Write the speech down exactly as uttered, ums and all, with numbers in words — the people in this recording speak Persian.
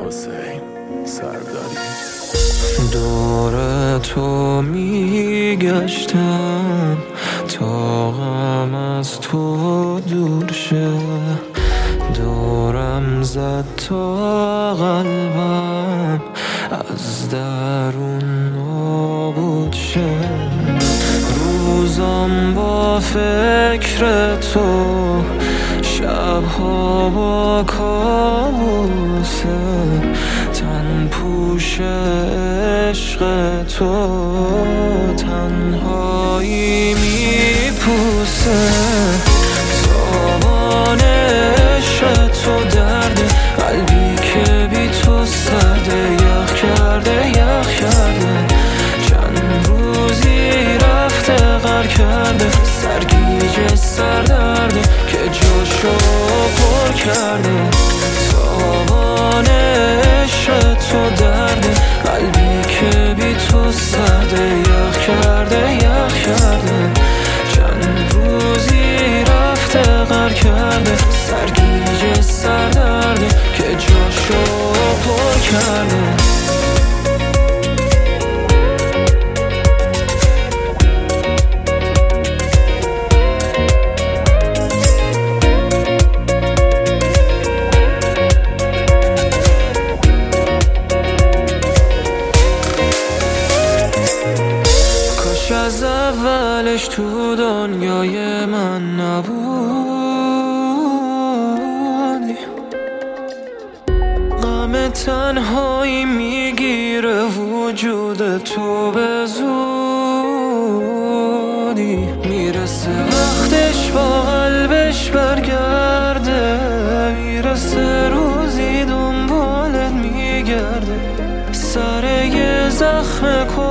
حسین سرداری. دور تو میگشتم تا غم از تو دور شه، دورم زد تا قلبم از درون نابود شه. روزم با فکر تو، شبها با کابوسه، تن پوش عشق تو تنهایی میپوسه. تابان عشق تو درد قلبی که بی تو سرده، یخ کرده یخ کرده، چند روزی رفته غر کرده، سرگیجه سردرده که جاشو پر کرده. تابان عشق تو درده قلبی که بی تو سرده، یخ کرده یخ کرده، چند روزی رفته غر کرده، سرگیجه سردرده که جاشو پر کرده. از اولش تو دنیای من نبودی، غم تنهایی میگیره وجود تو به زودی. میرسه وقتش با قلبش برگرده، میرسه روزی دنبالت میگرده، سر یه زخم